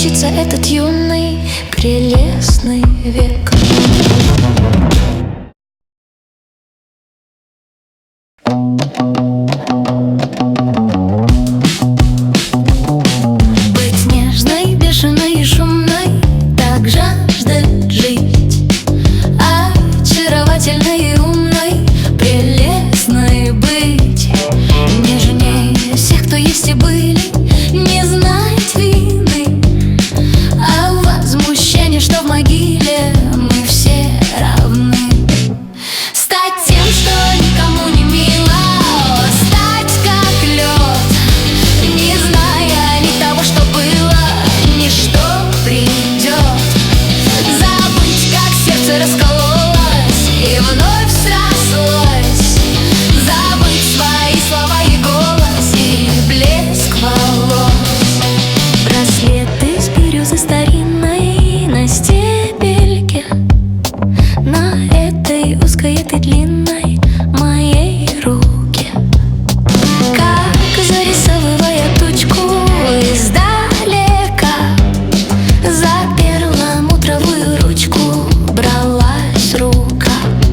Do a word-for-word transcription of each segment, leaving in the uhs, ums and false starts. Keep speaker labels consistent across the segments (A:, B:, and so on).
A: промчится этот юный, прелестный век. Быть нежной, бешеной и шумной, так жаждет жить. Очаровательной и умной, прелестной быть. Нежнее всех, кто есть и были, не знать вины. А возмущение, что в могиле мы все равны. Стать тем, что никому не мило, стать как лед, не зная ни того, что было, ни что придет. Забыть, как сердце раскололось и вновь срослось. Забыть свои слова и голос, и блеск волос. Браслеты с бирюзы старинной на стебельке, на этой узкой, этой длинной моей руке. Как зарисовывая тучку издалека, за перламутровую ручку бралась рука.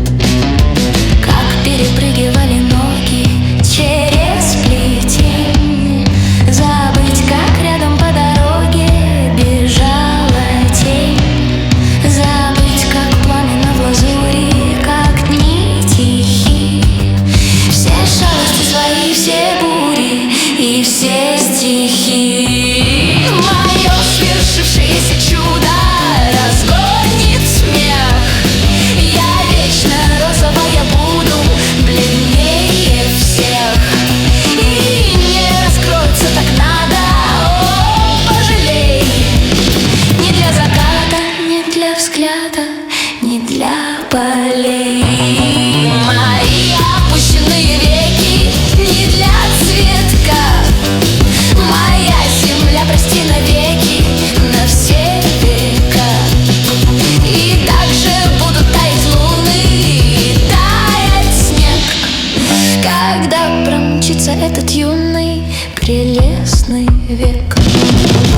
A: Как перепрыгивали ноги через плетень, забыть, как рядом по дороге бежала тень. Забыть, как пламя в лазури, как дни тихи. Все шалости свои, все бури и все стихи. Мое свершившееся чудо разгонит смех. Я вечно розовая буду, бледнее всех. И не раскроется так надо, о, пожалей. Не для заката, не для взгляда, не для полей. Мои опущенные веки не для цветка. Моя земля, прости навеки, на все века. И также будут таять луны и таять снег, когда промчится этот юный, прелестный век.